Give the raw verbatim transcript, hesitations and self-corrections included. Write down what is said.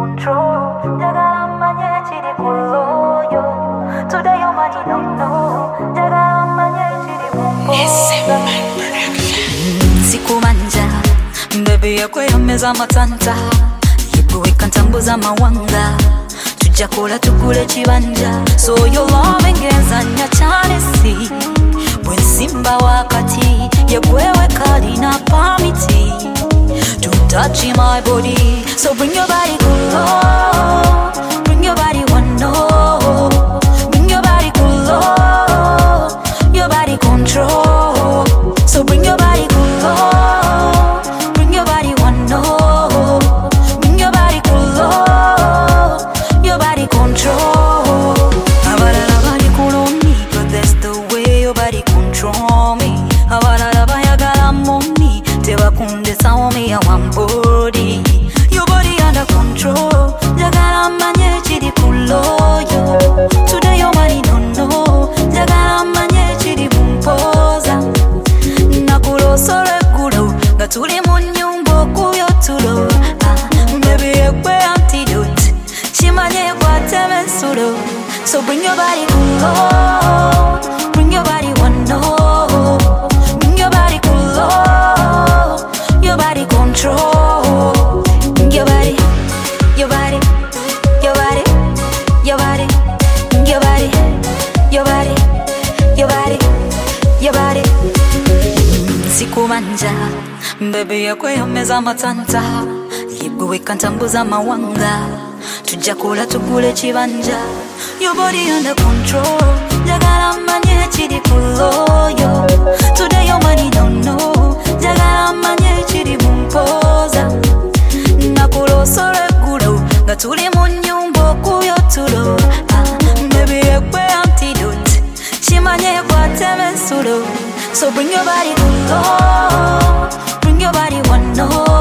control. Jagala manye chiri kuloyo. Today your money don't know. Jagala manye chiri bumbo. Sikumanja, baby yakwe yameza matanta. Yibu ikantambuza mawanga. Tujakula tukule chibanja. So your loving gezanya chanesi. Simba wakati yebwewe kali na pamiti. Don't touch my body, so bring your body cool. Bring your body one no. Bring your body cool. Your body control. So bring your body cool. Bring your body one no. Bring your body cool. Your body control. I want body, your body under control. Jagala manye chidi kuloyo. Today your money don't know. Jagala manye chidi bumpoza. Nakulo sore kulo. Gatuli munyumbo kuyo tulo. Ah, baby ekwe antidote. Chimanye kwa teme sulo. So bring your body kulo. Bring your body one no. Bring your body kulo. Your body control. Your body, your body, your body, your body, your body, your body, your body, your body. Sikumanja, baby yakwe yameza matanta. Yibu ikantambuza mawanga. Tujakula tukule chibanja. Your body under control. Jagala manye chidi kuloyo. Today your money don't know. Jagala manye chidi bumpoza. Nakulo sore kulo. Gatuli munyumbo kuyo tulo. Ah, baby ekwe antidote. Chimanye kwa teme sulo. So bring your body cool. Bring your body one no.